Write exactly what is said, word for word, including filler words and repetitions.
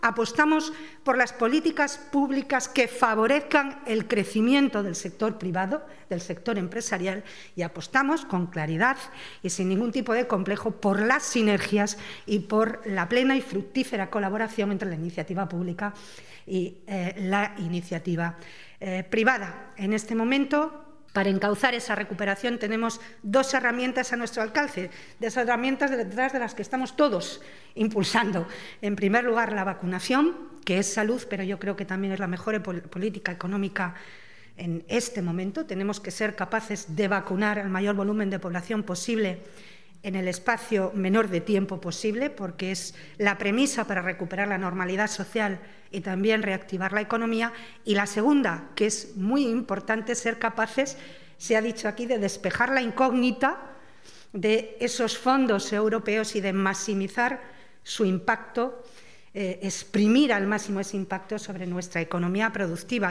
Apostamos por las políticas públicas que favorezcan el crecimiento del sector privado, del sector empresarial, y apostamos con claridad y sin ningún tipo de complejo por las sinergias y por la plena y fructífera colaboración entre la iniciativa pública y eh, la iniciativa eh, privada. En este momento, para encauzar esa recuperación tenemos dos herramientas a nuestro alcance, de esas herramientas detrás de las que estamos todos impulsando. En primer lugar, la vacunación, que es salud, pero yo creo que también es la mejor política económica en este momento. Tenemos que ser capaces de vacunar al mayor volumen de población posible en el espacio menor de tiempo posible, porque es la premisa para recuperar la normalidad social y también reactivar la economía. Y la segunda, que es muy importante, ser capaces, se ha dicho aquí, de despejar la incógnita de esos fondos europeos y de maximizar su impacto, eh, exprimir al máximo ese impacto sobre nuestra economía productiva.